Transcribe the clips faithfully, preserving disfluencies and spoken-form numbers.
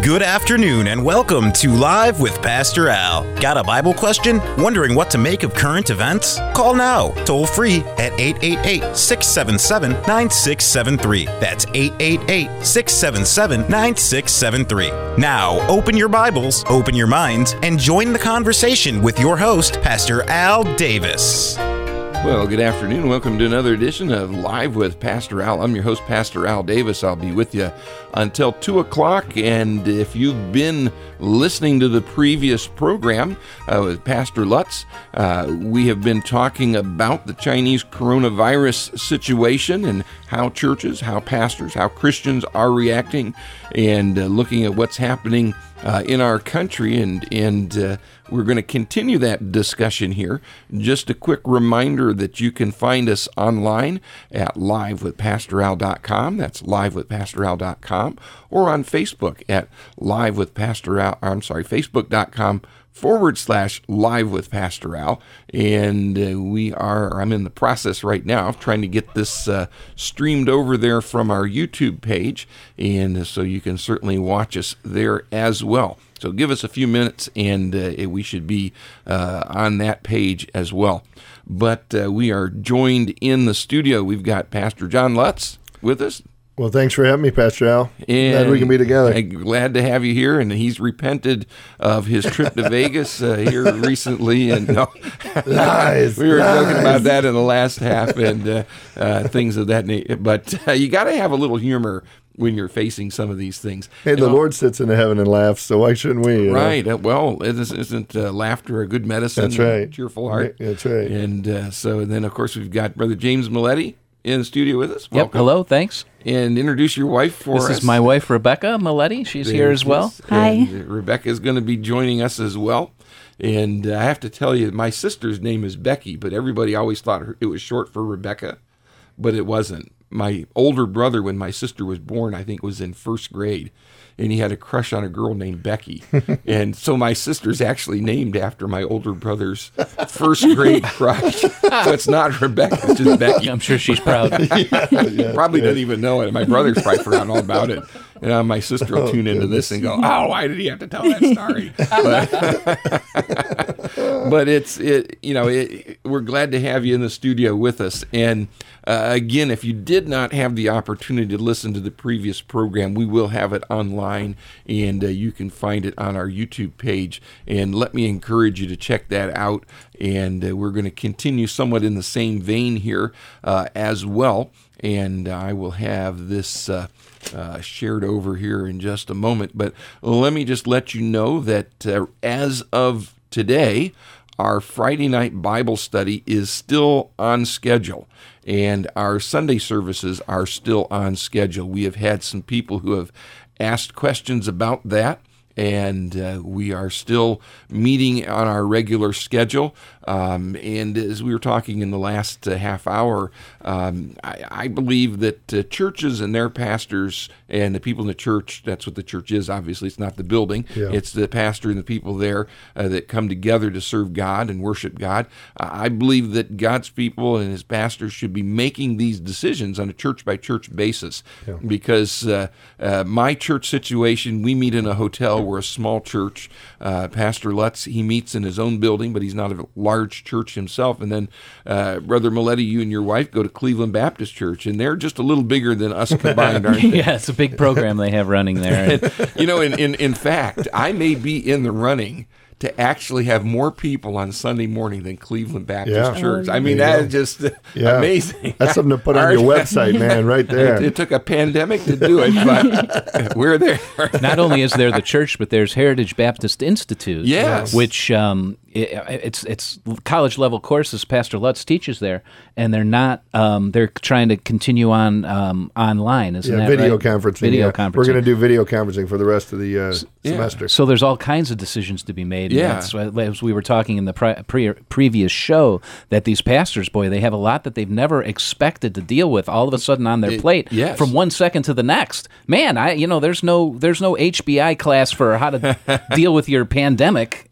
Good afternoon and welcome to Live with Pastor Al. Got a Bible question? Wondering what to make of current events? Call now, toll free at eight eight eight, six seven seven, nine six seven three. That's eight eight eight, six seven seven, nine six seven three. Now, open your Bibles, open your minds, and join the conversation with your host, Pastor Al Davis. Well, good afternoon. Welcome to another edition of Live with Pastor Al. I'm your host, Pastor Al Davis. I'll be with you until two o'clock. And if you've been listening to the previous program uh, with Pastor Lutz, uh, we have been talking about the Chinese coronavirus situation and how churches, how pastors, how Christians are reacting, and uh, looking at what's happening uh, in our country. And, and uh, we're going to continue that discussion here. Just a quick reminder that you can find us online at live with pastor al dot com. That's live with pastor al dot com, or on Facebook at live with pastor al. I'm sorry, facebook dot com forward slash live with Pastor Al. And uh, we are, I'm in the process right now of trying to get this uh, streamed over there from our YouTube page. And so you can certainly watch us there as well. So give us a few minutes and uh, we should be uh, on that page as well. But uh, we are joined in the studio. We've got Pastor John Lutz with us. Well, thanks for having me, Pastor Al. And glad we can be together. I'm glad to have you here. And he's repented of his trip to Vegas uh, here recently. And no, lies, we were lies. joking about that in the last half and uh, uh, things of that nature. But uh, you got to have a little humor when you're facing some of these things. Hey, you the know, Lord sits in heaven and laughs, so why shouldn't we? You right. know? Uh, well, isn't, isn't uh, laughter a good medicine? That's right. Cheerful heart. That's right. And uh, so and then, of course, we've got Brother James Milletti in the studio with us. Welcome. Yep. Hello. Thanks. And introduce your wife for this us. This is my wife, Rebecca Milletti. She's there here as well. Hi. And Rebecca is going to be joining us as well. And uh, I have to tell you, my sister's name is Becky, but everybody always thought it was short for Rebecca, but it wasn't. My older brother, when my sister was born, I think was in first grade, and he had a crush on a girl named Becky. And so my sister's actually named after my older brother's first grade crush. So it's not Rebecca, it's just Becky. I'm sure she's proud. yeah, yeah, Probably yeah. doesn't even know it. My brother's probably forgotten all about it. And uh, my sister will tune into this and go, oh, why did he have to tell that story? But, but it's, it, you know, it, we're glad to have you in the studio with us. And uh, again, if you did not have the opportunity to listen to the previous program, we will have it online, and uh, you can find it on our YouTube page. And let me encourage you to check that out. And uh, we're going to continue somewhat in the same vein here uh, as well. And I will have this uh, uh, shared over here in just a moment. But let me just let you know that uh, as of today, our Friday night Bible study is still on schedule. And our Sunday services are still on schedule. We have had some people who have asked questions about that. And uh, we are still meeting on our regular schedule. Um, and as we were talking in the last uh, half hour, um, I, I believe that uh, churches and their pastors and the people in the church, that's what the church is, obviously. It's not the building. Yeah. It's the pastor and the people there uh, that come together to serve God and worship God. Uh, I believe that God's people and his pastors should be making these decisions on a church-by-church basis. Yeah. Because uh, uh, my church situation, we meet in a hotel. We're a small church. Uh, Pastor Lutz, he meets in his own building, but he's not a large church himself. And then uh, Brother Milletti, you and your wife go to Cleveland Baptist Church, and they're just a little bigger than us combined, aren't they? Yeah, it's a big program they have running there. And, you know, in, in, in fact, I may be in the running to actually have more people on Sunday morning than Cleveland Baptist Yeah. Church. I mean, There you that is just Yeah. amazing. That's something to put on Our- your website, man, right there. It, it took a pandemic to do it, but we're there. Not only is there the church, but there's Heritage Baptist Institute, Yes. which um, it, it's it's college level courses. Pastor Lutz teaches there, and they're not. Um, they're trying to continue on um, online. Isn't yeah, that video right? conferencing. Video yeah. conferencing. We're going to do video conferencing for the rest of the uh, Yeah. semester. So there's all kinds of decisions to be made. and Yeah. that's why- as we were talking in the pre- pre- previous show, that these pastors, boy, they have a lot that they've never expected to deal with all of a sudden on their It- plate yes. from one second to the next. Man, I you know there's no there's no H B I class for how to deal with your pandemic.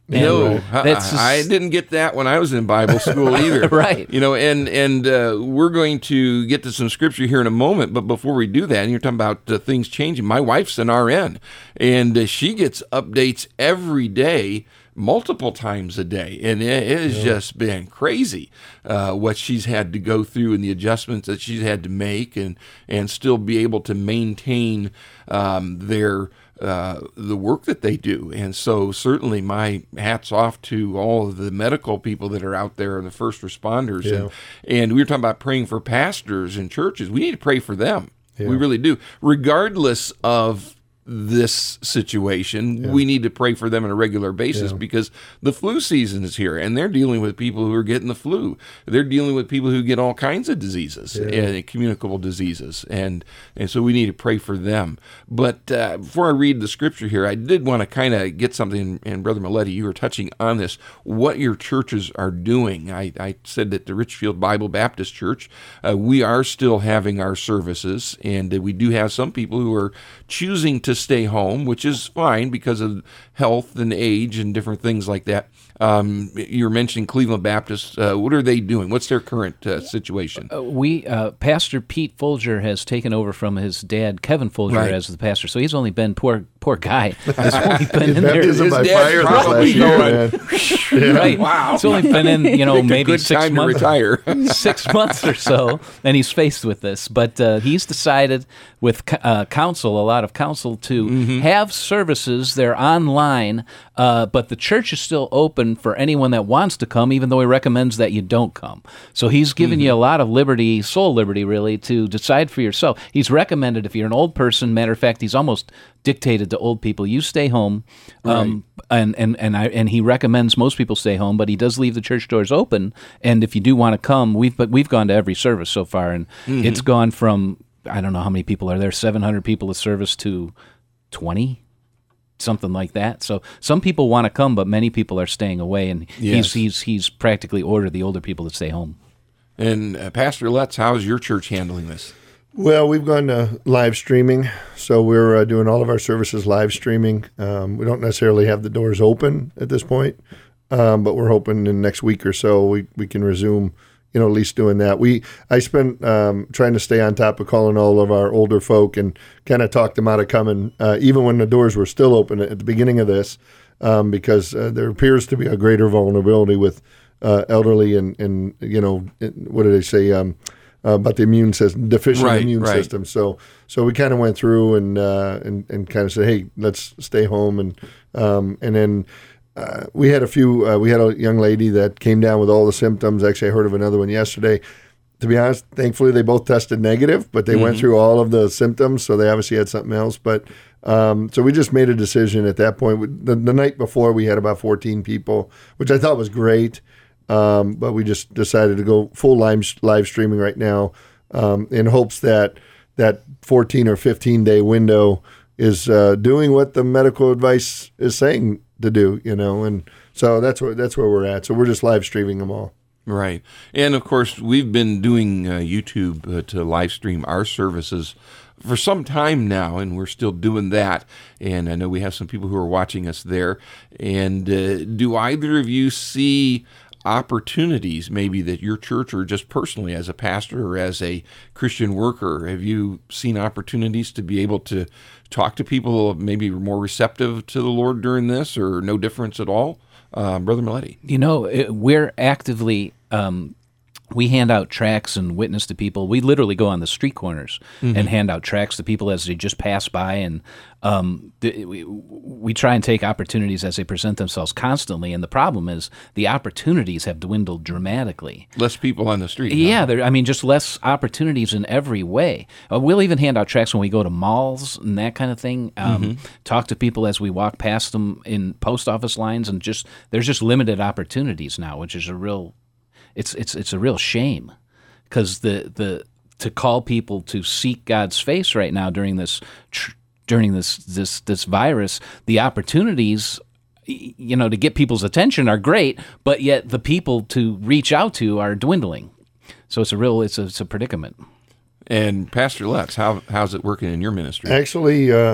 No, that's I, I didn't get that when I was in Bible school either. Right. You know, and and uh, we're going to get to some scripture here in a moment. But before we do that, and you're talking about uh, things changing. My wife's an R N, and uh, she gets updates every day, multiple times a day, and it, it has yeah. just been crazy uh, what she's had to go through and the adjustments that she's had to make, and and still be able to maintain um, their. Uh, the work that they do. And so certainly my hat's off to all of the medical people that are out there and the first responders. Yeah. And, and we were talking about praying for pastors in churches. We need to pray for them. Yeah. We really do. Regardless of this situation, yeah. we need to pray for them on a regular basis yeah. because the flu season is here, and they're dealing with people who are getting the flu. They're dealing with people who get all kinds of diseases, yeah. and communicable diseases, and and so we need to pray for them. But uh, before I read the scripture here, I did want to kind of get something, and Brother Maletti, you were touching on this, what your churches are doing. I, I said that the Richfield Bible Baptist Church, uh, we are still having our services, and uh, we do have some people who are choosing to stay home, which is fine because of health and age and different things like that. Um, you were mentioning Cleveland Baptist. Uh, what are they doing? What's their current uh, situation? Uh, we uh, Pastor Pete Folger has taken over from his dad, Kevin Folger, right. as the pastor. So he's only been poor, poor guy. Has only been in there. His by fire this last year, man. Yeah. Right. Wow. It's only been in, you know, Picked maybe a good six time months. to retire. six months or so, and he's faced with this. But uh, he's decided with uh, council, a lot of council, to mm-hmm. have services. They're online, uh, but the church is still open for anyone that wants to come, even though he recommends that you don't come. So he's given mm-hmm. you a lot of liberty, soul liberty, really, to decide for yourself. He's recommended if you're an old person, matter of fact, he's almost dictated to old people, you stay home, um, right. and and and I and he recommends most people stay home, but he does leave the church doors open. And if you do want to come, we've but we've gone to every service so far, and mm-hmm. it's gone from I don't know how many people are there, seven hundred people a service to twenty, something like that. So some people want to come, but many people are staying away, and yes. he's he's he's practically ordered the older people to stay home. And uh, Pastor Lutz, how is your church handling this? Well, we've gone to live streaming, so we're uh, doing all of our services live streaming. Um, we don't necessarily have the doors open at this point, um, but we're hoping in the next week or so we, we can resume, you know, at least doing that. We I spent um, trying to stay on top of calling all of our older folk and kind of talk them out of coming, uh, even when the doors were still open at the beginning of this, um, because uh, there appears to be a greater vulnerability with uh, elderly and, and, you know, what do they say, um, Uh, about the immune system, deficient right, immune right. system. So, so we kind of went through and uh, and and kind of said, hey, let's stay home, and um, and then uh, we had a few. Uh, we had a young lady that came down with all the symptoms. Actually, I heard of another one yesterday. To be honest, thankfully they both tested negative, but they mm-hmm. went through all of the symptoms, so they obviously had something else. But um, so we just made a decision at that point. The, the night before, we had about fourteen people, which I thought was great. Um, but we just decided to go full live, live streaming right now um, in hopes that that fourteen or fifteen day window is uh, doing what the medical advice is saying to do, you know, and so that's where that's where we're at. So we're just live streaming them all. Right. And of course, we've been doing uh, YouTube uh, to live stream our services for some time now, and we're still doing that. And I know we have some people who are watching us there. And uh, do either of you see opportunities maybe that your church, or just personally as a pastor or as a Christian worker, have you seen opportunities to be able to talk to people maybe more receptive to the Lord during this, or no difference at all? Uh, Brother Maletti. You know, it, we're actively, um, we hand out tracts and witness to people. We literally go on the street corners mm-hmm. and hand out tracts to people as they just pass by, and um, th- we, we try and take opportunities as they present themselves constantly. And the problem is the opportunities have dwindled dramatically. Less people on the street. Yeah, there, I mean, just less opportunities in every way. Uh, we'll even hand out tracts when we go to malls and that kind of thing. Um, mm-hmm. Talk to people as we walk past them in post office lines, and just there's just limited opportunities now, which is a real. It's it's it's a real shame, because the the to call people to seek God's face right now during this tr- during this this this virus, the opportunities, you know, to get people's attention are great, but yet the people to reach out to are dwindling. So it's a real it's a, it's a predicament. And Pastor Lutz, how how's it working in your ministry? Actually, uh,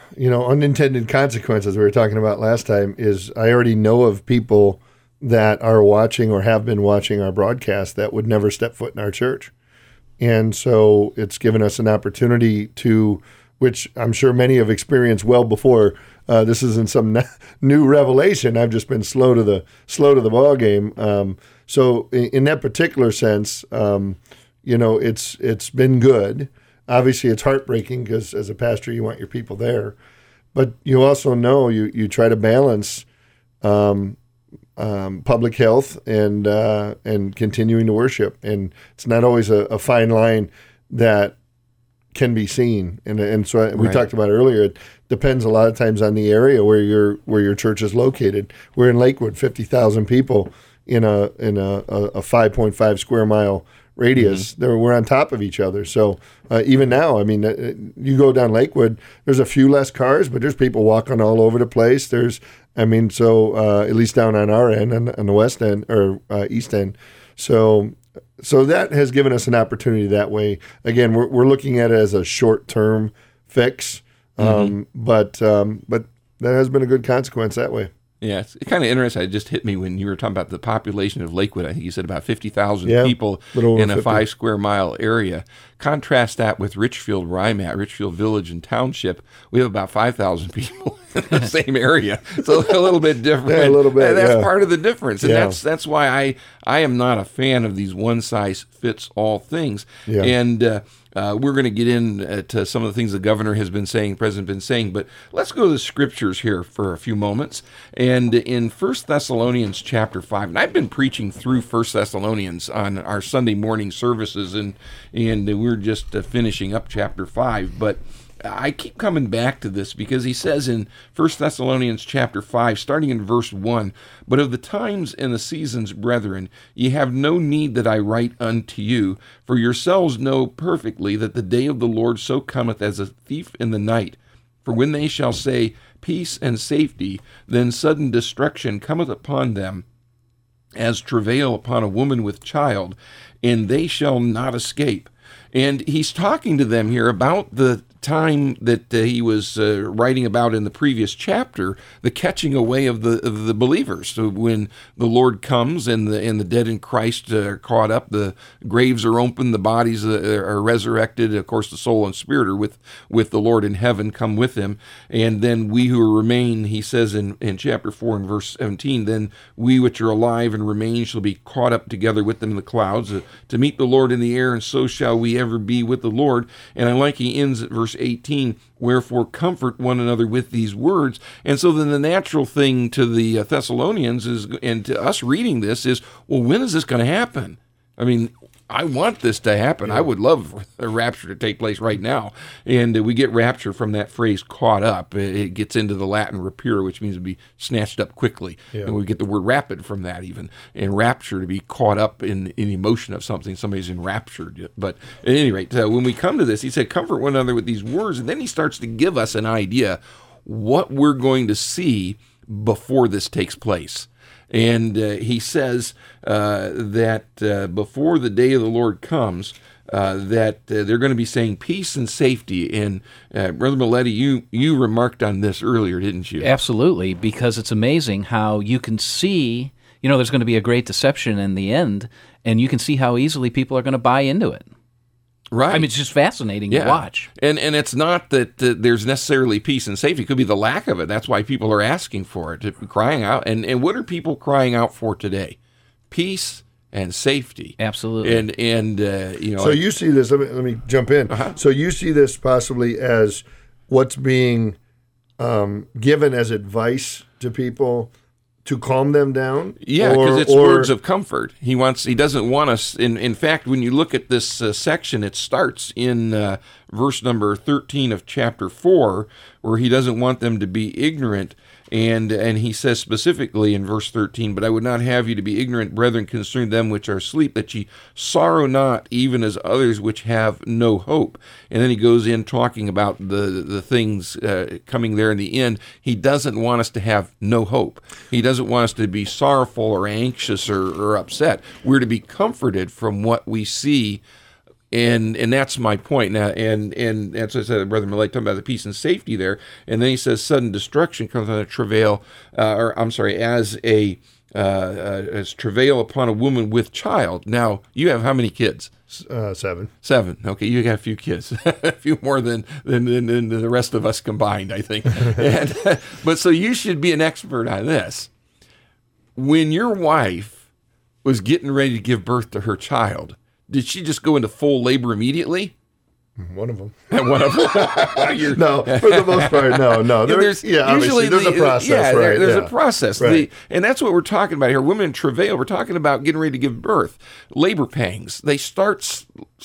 you know, unintended consequences we were talking about last time is I already know of people that are watching or have been watching our broadcast that would never step foot in our church. And so it's given us an opportunity to, which I'm sure many have experienced well before. Uh, this isn't some n- new revelation. I've just been slow to the slow to the ball game. Um, so in, in that particular sense, um, you know, it's it's been good. Obviously, it's heartbreaking because as a pastor, you want your people there, but you also know you you try to balance um, um, public health and uh, and continuing to worship, and it's not always a, a fine line that can be seen. And and so we Right. talked about earlier. It depends a lot of times on the area where your where your church is located. We're in Lakewood, fifty thousand people in a in a, a five point five square mile radius. Mm-hmm. There, we're on top of each other. So uh, even now, I mean, uh, you go down Lakewood, there's a few less cars, but there's people walking all over the place. There's, I mean, so uh, at least down on our end, on, on the west end or uh, east end. So so that has given us an opportunity that way. Again, we're we're looking at it as a short term fix, um, Mm-hmm. but um, but that has been a good consequence that way. Yeah, it's kind of interesting. It just hit me when you were talking about the population of Lakewood. I think you said about fifty thousand Yeah, people little over in a fifty. five square mile area. Contrast that with Richfield, where I'm at, Richfield Village and Township. We have about five thousand people in the same area. So a little bit different. Yeah, a little bit, And that's yeah. part of the difference. And Yeah. that's that's why I, I am not a fan of these one-size-fits-all things. Yeah. And uh, uh, we're going to get into some of the things the governor has been saying, the president has been saying, but let's go to the scriptures here for a few moments. And in First Thessalonians chapter five, and I've been preaching through First Thessalonians on our Sunday morning services, and, and we're just uh, finishing up chapter five, but I keep coming back to this because he says in First Thessalonians chapter five, starting in verse one, "But of the times and the seasons, brethren, ye have no need that I write unto you, for yourselves know perfectly that the day of the Lord so cometh as a thief in the night. For when they shall say, Peace and safety, then sudden destruction cometh upon them, as travail upon a woman with child, and they shall not escape." And he's talking to them here about the time that uh, he was uh, writing about in the previous chapter, the catching away of the of the believers. So when the Lord comes and the and the dead in Christ uh, are caught up, the graves are opened, the bodies uh, are resurrected. Of course, the soul and spirit are with with the Lord in heaven, come with him. And then we who remain, he says in, in chapter four and verse seventeen, then we which are alive and remain shall be caught up together with them in the clouds uh, to meet the Lord in the air, and so shall we ever be with the Lord. And I like he ends at verse eighteen, "Wherefore comfort one another with these words." And so then the natural thing to the uh, Thessalonians is, and to us reading this is, well, when is this going to happen? I mean, I want this to happen. I would love a rapture to take place right now. And uh, we get rapture from that phrase, caught up. It, it gets into the Latin rapere, which means to be snatched up quickly. Yeah. And we get the word rapid from that even. And rapture, to be caught up in, in emotion of something. Somebody's enraptured. But at any rate, uh, when we come to this, he said, comfort one another with these words. And then he starts to give us an idea what we're going to see before this takes place. And uh, he says uh, that uh, before the day of the Lord comes, uh, that uh, they're going to be saying peace and safety. And uh, Brother Milletti, you you remarked on this earlier, didn't you? Absolutely, because it's amazing how you can see, you know, there's going to be a great deception in the end, and you can see how easily people are going to buy into it. Right. I mean, it's just fascinating to watch. And and it's not that uh, there's necessarily peace and safety. It could be the lack of it. That's why people are asking for it, crying out. And and what are people crying out for today? Peace and safety. Absolutely. And and uh, you know. So you see this. Let me, let me jump in. Uh-huh. So you see this possibly as what's being um, given as advice to people to calm them down. Yeah, Or- because it's or- words of comfort. He wants. He doesn't want us. In in fact, when you look at this uh, section, it starts in uh, verse number thirteen of chapter four, where he doesn't want them to be ignorant. And and he says specifically in verse thirteen, "But I would not have you to be ignorant, brethren, concerning them which are asleep, that ye sorrow not, even as others which have no hope." And then he goes in talking about the the things uh, coming there in the end. He doesn't want us to have no hope. He doesn't want us to be sorrowful or anxious or, or upset. We're to be comforted from what we see And and that's my point now. And and as I said, Brother Millay talking about the peace and safety there. And then he says sudden destruction comes out of travail, uh, or I'm sorry, as a uh, uh, as travail upon a woman with child. Now, you have how many kids? Uh, seven. Seven. Okay, you got a few kids, a few more than than, than than the rest of us combined, I think. and, but so you should be an expert on this. When your wife was getting ready to give birth to her child, did she just go into full labor immediately? One of them. One of them. No, for the most part, no, no. There, there's yeah, usually obviously, there's the, a process, yeah, right? There, there's yeah. a process, right. The, and that's what we're talking about here. Women in travail. We're talking about getting ready to give birth. Labor pangs. They start s-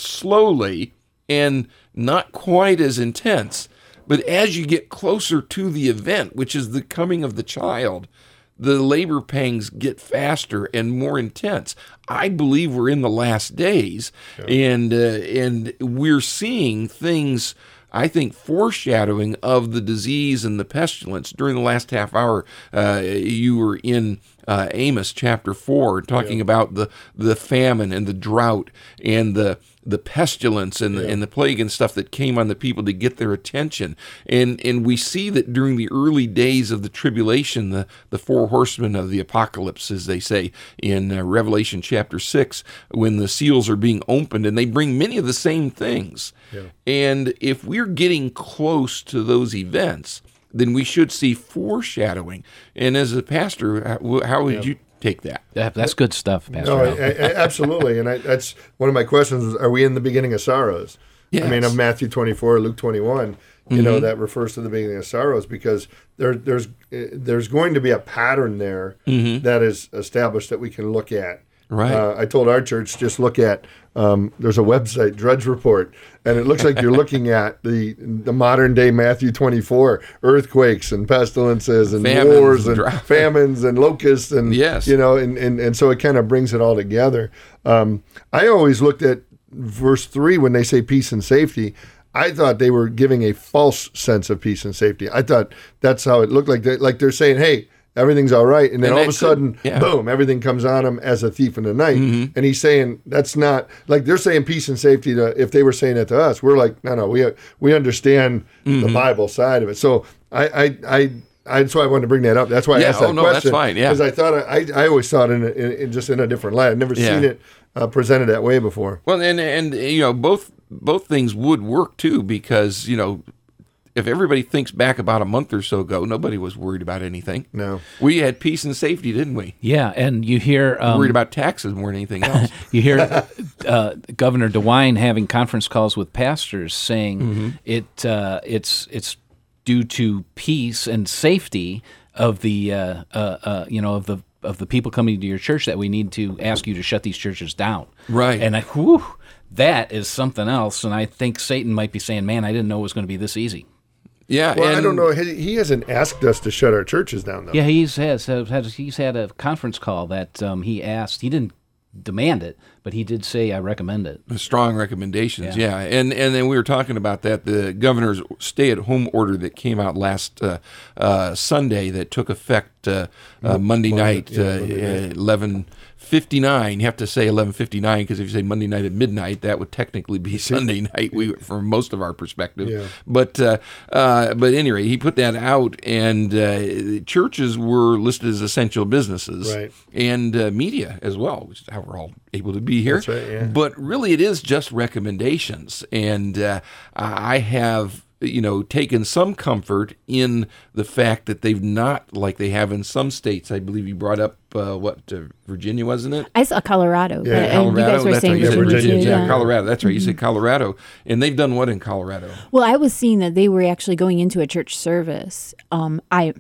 slowly and not quite as intense, but as you get closer to the event, which is the coming of the child, the labor pangs get faster and more intense. I believe we're in the last days, yeah. and uh, and we're seeing things, I think, foreshadowing of the disease and the pestilence. During the last half hour, uh, you were in uh, Amos chapter four, talking yeah. about the, the famine and the drought and the the pestilence and the, yeah. and the plague and stuff that came on the people to get their attention. And and we see that during the early days of the tribulation, the, the four horsemen of the apocalypse, as they say in uh, Revelation chapter six, when the seals are being opened, and they bring many of the same things. Yeah. And if we're getting close to those events, then we should see foreshadowing. And as a pastor, how, how would yeah. you take that? Yeah, that's good stuff, Pastor. No, I, I, absolutely. And I, that's one of my questions was, are we in the beginning of sorrows? Yes. I mean, of Matthew twenty-four, Luke twenty-one, you mm-hmm. know, that refers to the beginning of sorrows, because there, there's there's going to be a pattern there mm-hmm. that is established that we can look at. Right. Uh, I told our church, just look at, um, there's a website, Drudge Report, and it looks like you're looking at the the modern day Matthew twenty-four, earthquakes and pestilences and famines, wars and drought. famines and locusts and, yes. you know, and, and, and so it kind of brings it all together. Um, I always looked at verse three when they say peace and safety. I thought they were giving a false sense of peace and safety. I thought that's how it looked like. They, like they're saying, hey, everything's all right. And then and all of a sudden, could, yeah. boom, everything comes on him as a thief in the night. Mm-hmm. And he's saying that's not, like they're saying peace and safety to, if they were saying it to us, we're like, no, no, we we understand mm-hmm. the Bible side of it. So I, I, I, I that's why I wanted to bring that up. That's why yeah, I asked that oh, no, question. That's fine, yeah. Because I thought, I, I always saw it in, in, in just in a different light. I'd never yeah. seen it uh, presented that way before. Well, and, and, you know, both both things would work too, because, you know, if everybody thinks back about a month or so ago, nobody was worried about anything. No. We had peace and safety, didn't we? Yeah, and you hear... Um, worried about taxes more than anything else. You hear uh, Governor DeWine having conference calls with pastors saying mm-hmm. it uh, it's it's due to peace and safety of the uh, uh, uh, you know of the of the people coming to your church that we need to ask you to shut these churches down. Right. And I, whew, that is something else. And I think Satan might be saying, "Man, I didn't know it was going to be this easy." Yeah, well, and I don't know. He, he hasn't asked us to shut our churches down, though. Yeah, he's has, has he's had a conference call that um, he asked. He didn't demand it, but he did say, "I recommend it." Strong recommendations, yeah. Yeah. And and then we were talking about that, the governor's stay-at-home order that came out last uh, uh, Sunday that took effect uh, uh, Monday night, yeah, uh, Monday night. eleven fifty-nine. You have to say eleven fifty-nine because if you say Monday night at midnight, that would technically be Sunday night. We, from most of our perspective, yeah. but uh, uh, but anyway, he put that out, and uh, churches were listed as essential businesses, right. and uh, media as well, which is how we're all able to be here. That's right, yeah. But really, it is just recommendations, and uh, I have. you know, taken some comfort in the fact that they've not, like they have in some states. I believe you brought up, uh, what, uh, Virginia, wasn't it? I saw Colorado. Yeah, but, Colorado. And you guys were That's saying right. You said Virginia, Virginia. too, Yeah, yeah. Colorado. That's right. You Mm-hmm. said Colorado. And they've done what in Colorado? Well, I was seeing that they were actually going into a church service. Um, I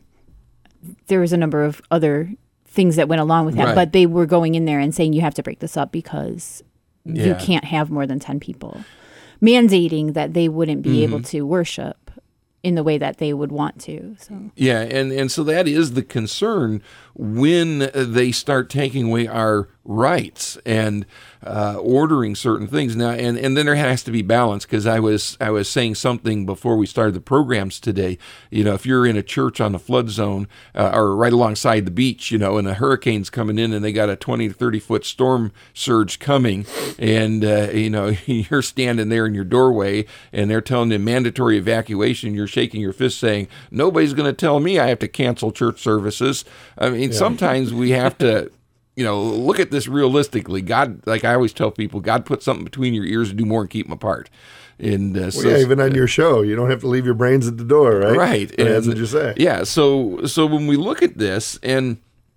there was a number of other things that went along with that, Right. but they were going in there and saying you have to break this up because you Yeah. can't have more than ten people, mandating that they wouldn't be Mm-hmm. able to worship in the way that they would want to. So Yeah, and, and so that is the concern when they start taking away our rights and uh, ordering certain things now, and, and then there has to be balance, because I was I was saying something before we started the programs today. You know, if you're in a church on the flood zone uh, or right alongside the beach, you know, and a hurricane's coming in and they got a twenty to thirty foot storm surge coming, and uh, you know you're standing there in your doorway and they're telling you mandatory evacuation, you're shaking your fist saying nobody's going to tell me I have to cancel church services. I mean, yeah. Sometimes we have to. You know, look at this realistically. God, like I always tell people, God put something between your ears to do more and keep them apart. And uh, well, so, yeah, even on your show, you don't have to leave your brains at the door, right? Right. And, that's what you say. Yeah. So, so when we look at this, and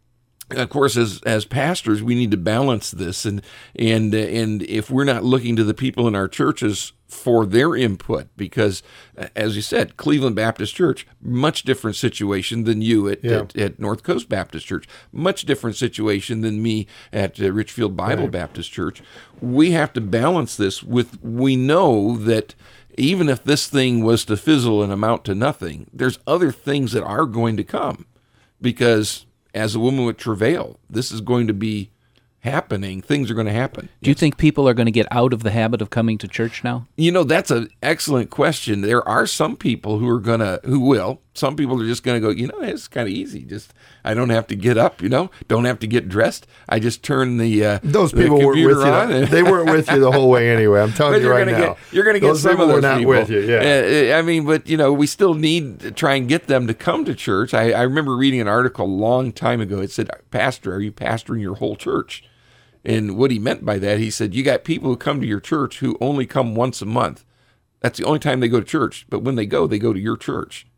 of course, as as pastors, we need to balance this, and and and if we're not looking to the people in our churches for their input, because as you said, Cleveland Baptist Church, much different situation than you at, yeah. at, at North Coast Baptist Church, much different situation than me at uh, Richfield Bible right. Baptist Church. We have to balance this with, we know that even if this thing was to fizzle and amount to nothing, there's other things that are going to come, because as a woman with travail, this is going to be happening. Things are going to happen. Do you think people are going to get out of the habit of coming to church now? You know, that's an excellent question. There are some people who are going to, who will. Some people are just going to go, you know, it's kind of easy. Just, I don't have to get up, you know, don't have to get dressed. I just turn the uh, Those the people weren't with you. on. They weren't with you the whole way anyway. I'm telling but you right gonna now. Get, you're going to get those some people of those were not people. with you, yeah. Uh, I mean, but, you know, we still need to try and get them to come to church. I, I remember reading an article a long time ago. It said, Pastor, are you pastoring your whole church? And what he meant by that, he said, you got people who come to your church who only come once a month. That's the only time they go to church. But when they go, they go to your church.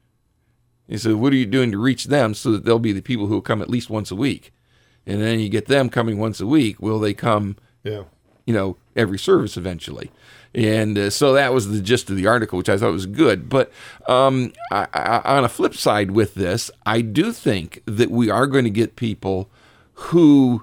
He said, what are you doing to reach them so that they'll be the people who will come at least once a week? And then you get them coming once a week. Will they come, yeah. you know, every service eventually? And uh, so that was the gist of the article, which I thought was good. But um, I, I, on a flip side with this, I do think that we are going to get people who,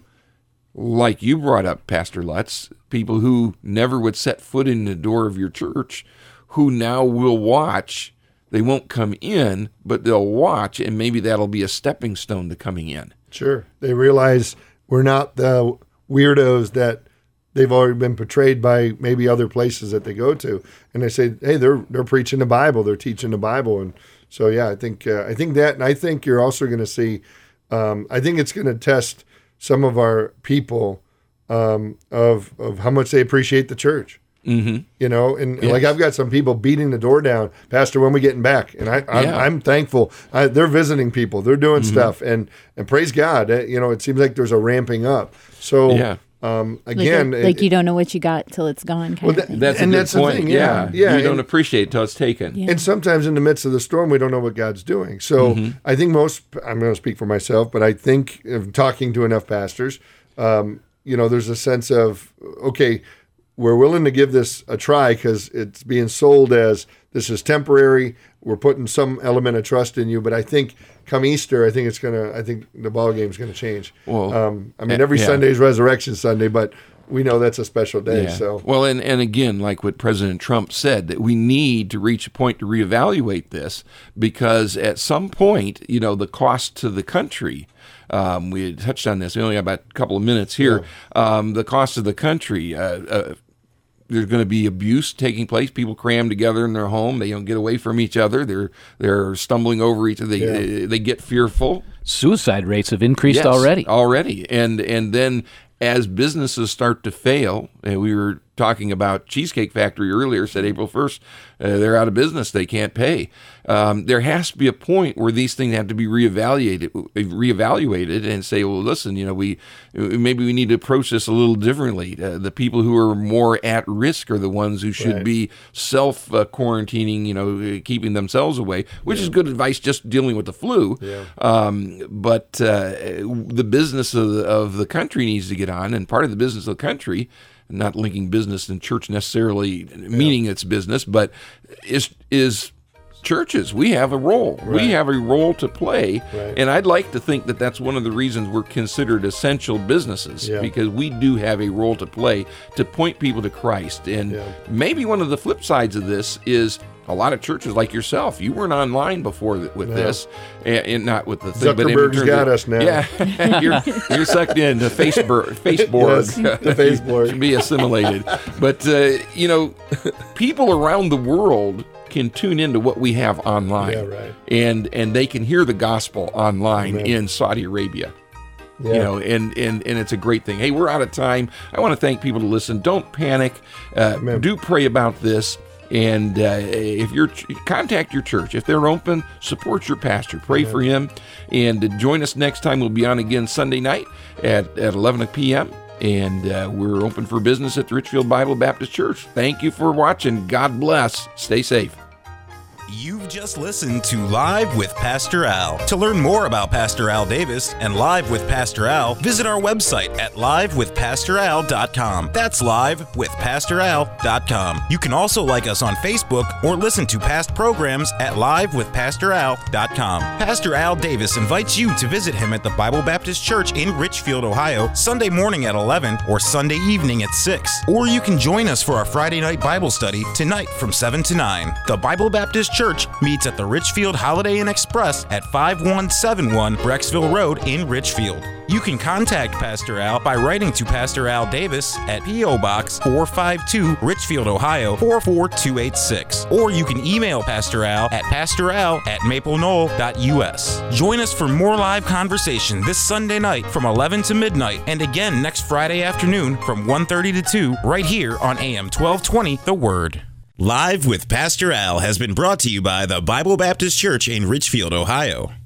like you brought up, Pastor Lutz, people who never would set foot in the door of your church, who now will watch. They won't come in, but they'll watch, and maybe that'll be a stepping stone to coming in. Sure. They realize we're not the weirdos that they've already been portrayed by maybe other places that they go to. And they say, hey, they're they're preaching the Bible, they're teaching the Bible. And so, yeah, I think uh, I think that, and I think you're also going to see, um, I think it's going to test some of our people um, of of how much they appreciate the church. Mm-hmm. You know, and, Yes. and like I've got some people beating the door down, Pastor, when we getting back? And I, I'm, Yeah. I'm thankful. I, they're visiting people, they're doing Mm-hmm. stuff, and and praise God. uh, You know, it seems like there's a ramping up. So Yeah. um, Like, again, a- it- like you don't know what you got till it's gone. Kind Well, of that- thing. That's And a good that's the point. thing, yeah. yeah, yeah, You don't and- appreciate it till it's taken. Yeah. And sometimes in the midst of the storm, we don't know what God's doing. So Mm-hmm. I think most, I'm going to speak for myself, but I think of talking to enough pastors, um, you know, there's a sense of, okay, we're willing to give this a try because it's being sold as this is temporary. We're putting some element of trust in you. But I think come Easter, I think it's going to, I think the ball game's going to change. Well, um, I mean, uh, every yeah. Sunday is Resurrection Sunday, but we know that's a special day. Yeah. So Well, and, and again, like what President Trump said, that we need to reach a point to reevaluate this, because at some point, you know, the cost to the country, um, we had touched on this, we only got about a couple of minutes here, um, the cost of the country, uh, uh, there's going to be abuse taking place. People cram together in their home. They don't get away from each other. They're they're stumbling over each other. They, Yeah. they, they get fearful. Suicide rates have increased Yes, already. Already. And and then as businesses start to fail, and we were talking about Cheesecake Factory earlier, said April first, uh, they're out of business, they can't pay. Um, there has to be a point where these things have to be reevaluated, reevaluated and say, well, listen, you know, we maybe we need to approach this a little differently. Uh, the people who are more at risk are the ones who should Right. be self uh, quarantining, you know, keeping themselves away, which is good advice just dealing with the flu. Yeah. Um, but uh, the business of the, of the country needs to get on, and part of the business of the country, not linking business and church necessarily meaning it's business, but is is churches. We have a role. We Right. have a role to play, Right. and I'd like to think that that's one of the reasons we're considered essential businesses, Yeah. because we do have a role to play to point people to Christ. And Yeah. maybe one of the flip sides of this is a lot of churches like yourself, you weren't online before th- with No. this, and, and not with the thing. But in Zuckerberg's terms got of- us now. Yeah, you're, you're sucked into Facebook. Facebook. Yes, the Facebook. Should be assimilated. But, uh, you know, people around the world can tune into what we have online. Yeah, right. And, and they can hear the gospel online Amen. in Saudi Arabia. Yeah. You know, and, and, and it's a great thing. Hey, we're out of time. I want to thank people to listen. Don't panic. Uh, Amen. do pray about this. And uh, if you're, contact your church. If they're open, support your pastor. Pray Amen. for him. And uh, join us next time. We'll be on again Sunday night at, at eleven p.m. And uh, we're open for business at the Richfield Bible Baptist Church. Thank you for watching. God bless. Stay safe. You've just listened to Live with Pastor Al. To learn more about Pastor Al Davis and Live with Pastor Al, visit our website at live with pastor al dot com. That's live with pastor al dot com. You can also like us on Facebook or listen to past programs at live with pastor al dot com. Pastor Al Davis invites you to visit him at the Bible Baptist Church in Richfield, Ohio, Sunday morning at eleven or Sunday evening at six. Or you can join us for our Friday night Bible study tonight from seven to nine. The Bible Baptist Church meets at the Richfield Holiday Inn Express at five one seven one Brecksville Road in Richfield. You can contact Pastor Al by writing to Pastor Al Davis at P O. Box four five two, Richfield, Ohio four four two eight six. Or you can email Pastor Al at pastoral at maple knoll dot u s. Join us for more live conversation this Sunday night from eleven to midnight, and again next Friday afternoon from one thirty to two, right here on A M twelve twenty The Word. Live with Pastor Al has been brought to you by the Bible Baptist Church in Richfield, Ohio.